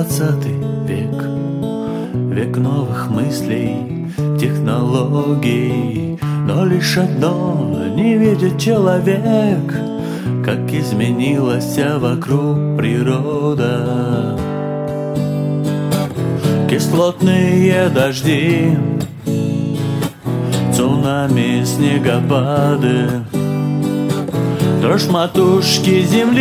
20 век, век новых мыслей, технологий, но лишь одно не видит человек, как изменилась вся вокруг природа. Кислотные дожди, цунами, снегопады, дрожь матушки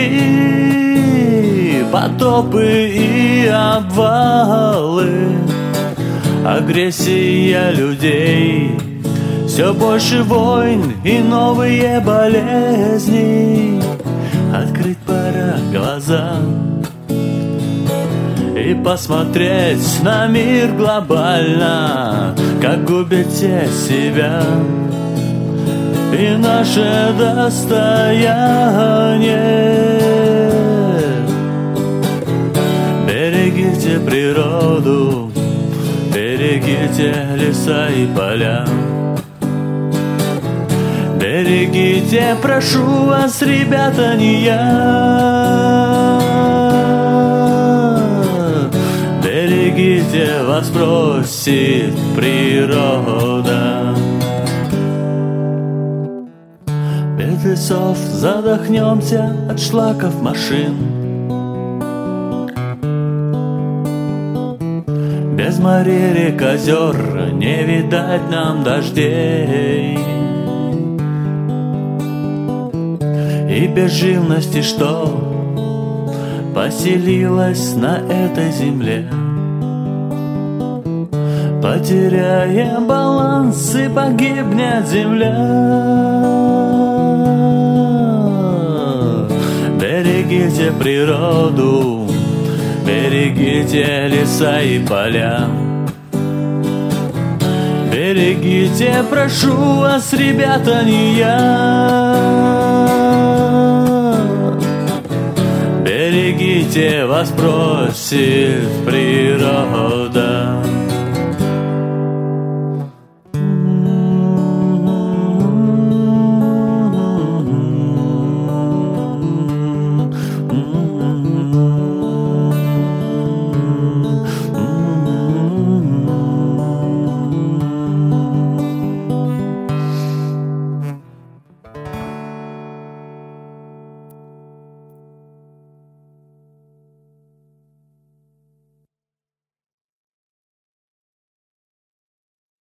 земли, потопы и обвалы, агрессия людей, все больше войн и новые болезни. Открыть пора глаза и посмотреть на мир глобально, как губят те себя и наше достояние. Берегите природу, берегите леса и поля. Берегите, прошу вас, ребята, не я. Берегите, вас просит природа. Без лесов задохнемся от шлаков машин. Без морей, рек, озер не видать нам дождей. И без живности, что поселилась на этой земле, потеряем баланс и погибнет земля. Берегите природу, берегите леса и поля. Берегите, прошу вас, ребята, не я. Берегите, вас просит природа.